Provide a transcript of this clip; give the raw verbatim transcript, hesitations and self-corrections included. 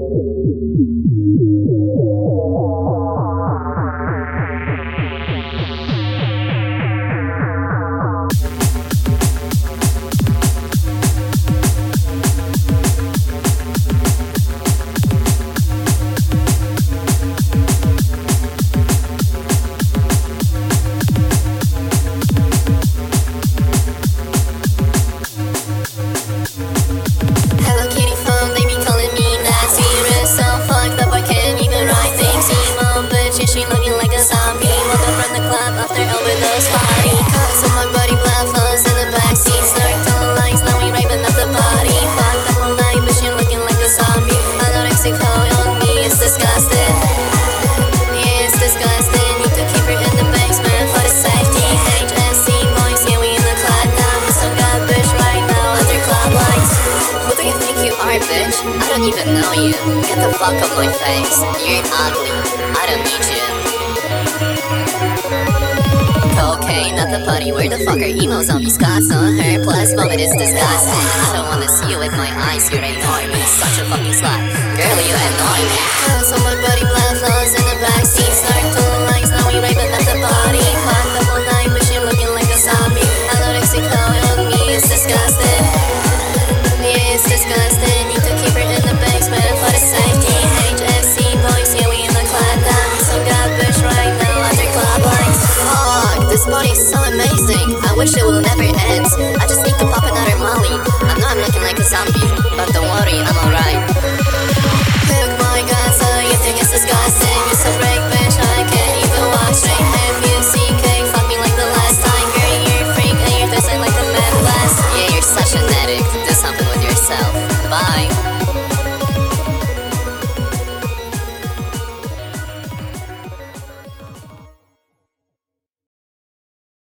I don't even know you. Get the fuck off my face. You're ugly. I don't need you. Cocaine at the party. Where the fuck are emo zombies? Scots on her. Plus vomit is disgusting. I don't wanna see you with my eyes. You're enormous. Such a fucking slut. Girl, you annoy me. Cause on my body, blood flows in the backseat.